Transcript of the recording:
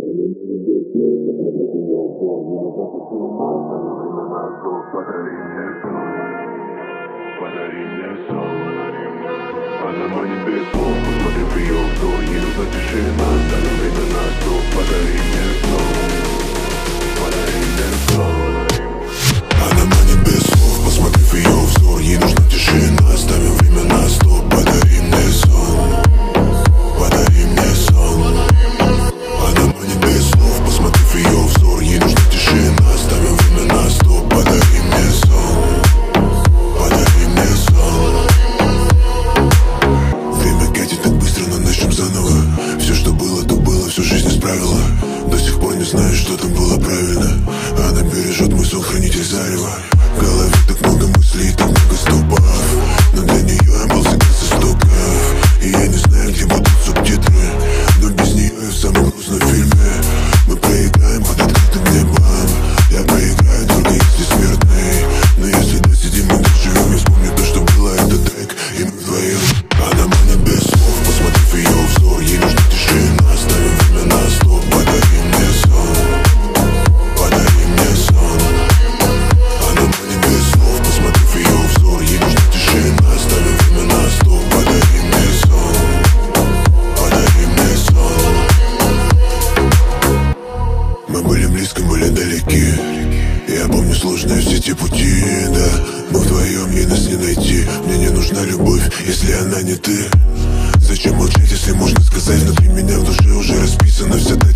Подари мне сон. Она манит без слов, посмотри в ее взор. Ей нужна тишина, дай время на стоп. Подари мне сон. Подари мне сон. Она манит без слов, посмотри в ее взор. Ей нужна тишина, ставим время на стоп. Подари мне сон. Подари мне сон. Она манит без слов, посмотри в ее взор. Ей нужна тишина, ставим время на стоп. Подари мне сон. Подари мне сон. Время катит так быстро, но начнем заново. Все, что было, то было, всю жизнь исправила. До сих пор не знаю, что там было правильно. Она бережет мой сон, хранитель зарева. В голове так много мыслей и так много стопов. Но для нее я был всегда со стоков. И я не знаю, где будут субтитры, но без нее я в самом грустном фильме. Мы проиграем под открытым небом. Я проиграю только если смертный. Но если досидим и доживем, я вспомню то, что было, этот трек. И мы вдвоем. Она манит без слов, посмотри в ее взор. Ей нужна тишина, ставим время на стоп. Подари мне сон. Подари мне сон. Она манит без слов, посмотри в ее взор. Ей нужна тишина, ставим время на стоп. Подари мне сон. Подари мне сон. Мы были близко, были далеки. Я помню сложные все эти пути, да. Мы вдвоем, ей нас не найти. Мне не нужна любовь, если она не ты. Зачем молчать, если можно сказать? Внутри меня в душе уже расписана вся та